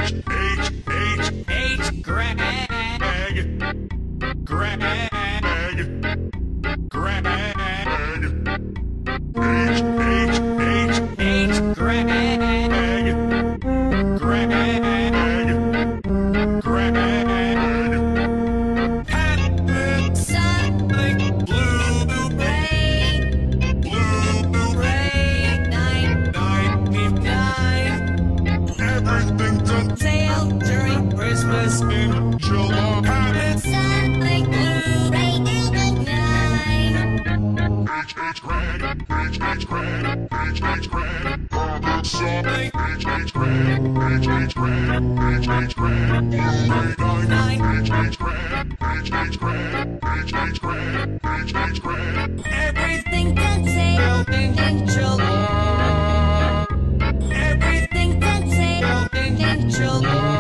H, Greg. Greg. Greg. H, Greg. Greg. Greg. Pat, sun, blue, rain, blue, rain, night, everything to tail during Christmas in July. Sun, blue, rain, night. H, Greg, H, Greg, H, Greg, sun, H, Greg, H, Greg, H, Greg, night, H, Greg, H, Greg, H, Greg, H, Greg, everything to tail in July. Everything to tail in July.